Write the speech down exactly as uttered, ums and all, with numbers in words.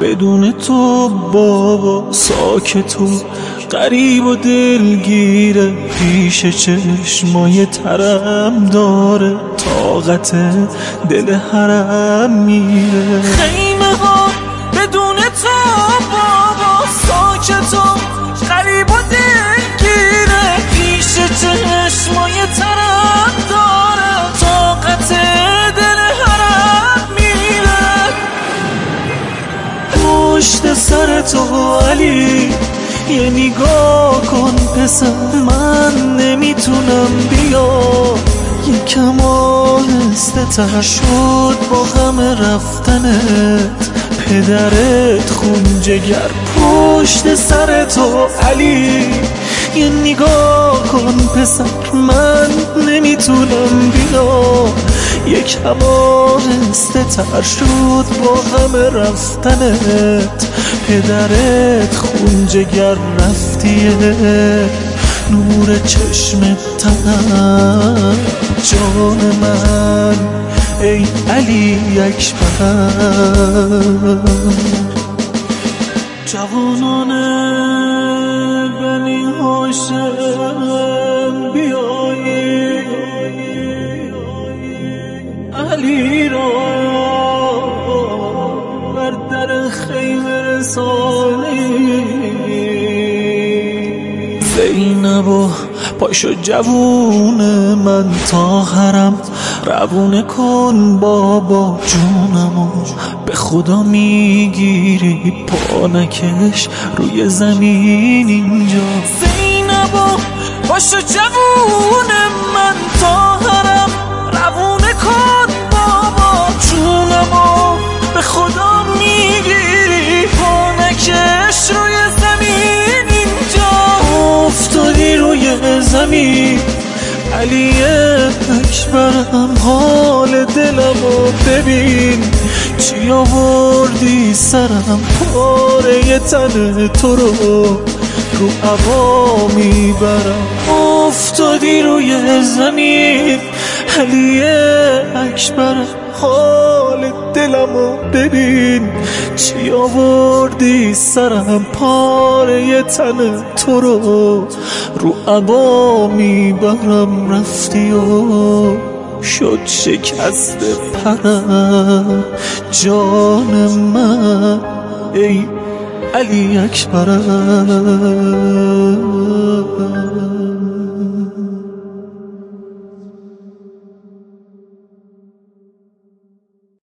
بدون تو بابا ساکت و غریب و دلگیره، پیش چشمای ترم داره، طاقت دل حرم میره. خیمه ها بدون تو بابا ساکت و غریب و دلگیره، پیش چشمای ترم داره، طاقت دل حرم میره. پشت سر تو علی یه نگاه کن پسر، من نمیتونم بیا، یکم آهسته تر شد با غم رفتنت، پدرت خون جگر پشت سر تو علی یه نگاه کن پسر، من نمیتونم بیا، یکم آهسته تر شد با غم رفتنت، پدرت خون جگر رفتیه، نور چشم تنم جان من ای علی اکبر. جوانان بنی هاشم بیایی علی را بر در خیمه رسانی. زینبا پاشو جوون من تا حرم روونه کن بابا جونمو، به خدا میگیری پا نکش روی زمین اینجا. زینبا پاشو جوون من تا حرم روونه کن بابا جونمو، به خدا میگیری پا نکش روی زمین اینجا. افتادی روی زمین علی اکبرم، حال دلمو ببین، چی آوردی سرم پاره تن تو رو رو هوا میبرم. افتادی روی زمین علی اکبرم، حال دلمو ببین، چی آوردی سرم پاره تن تو رو رو عبا میبرم. رفتی و شد شکست پرم جان من ای علی اکبرم.